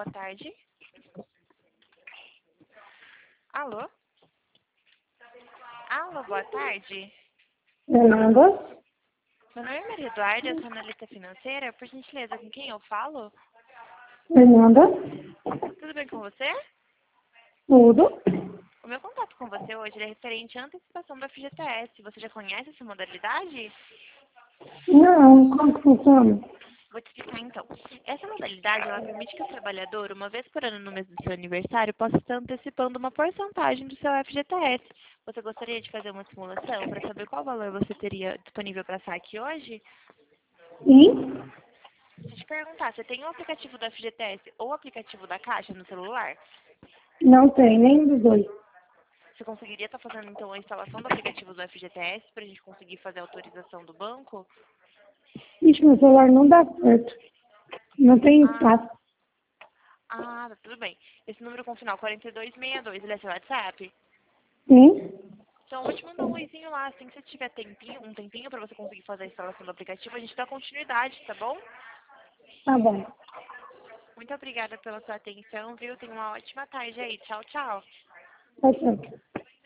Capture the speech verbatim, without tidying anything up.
boa tarde. Alô? Alô, boa tarde. Fernanda? Meu nome é Maria Eduarda, eu sou analista financeira. Por gentileza, com quem eu falo? Fernanda? Tudo bem com você? Tudo? O meu contato com você hoje é referente à antecipação da F G T S. Você já conhece essa modalidade? Não, como que funciona? Vou te explicar então. Essa modalidade, ela permite que o trabalhador, uma vez por ano no mês do seu aniversário, possa estar antecipando uma porcentagem do seu F G T S. Você gostaria de fazer uma simulação para saber qual valor você teria disponível para saque hoje? Sim? Se eu te perguntar, você tem o aplicativo da F G T S ou o aplicativo da Caixa no celular? Não tem, nenhum dos dois. Você conseguiria estar fazendo então a instalação do aplicativo do F G T S para a gente conseguir fazer a autorização do banco? Ixi, meu celular não dá certo. Não tem Ah, espaço. ah, tá tudo bem. Esse número com final quarenta e dois sessenta e dois, ele é seu WhatsApp? Sim? Então eu vou te mandar um oizinho lá, assim que você tiver tempinho, um tempinho para você conseguir fazer a instalação do aplicativo, a gente dá continuidade, tá bom? Tá bom. Muito obrigada pela sua atenção, viu? Tenha uma ótima tarde aí. Tchau, tchau. Tá certo.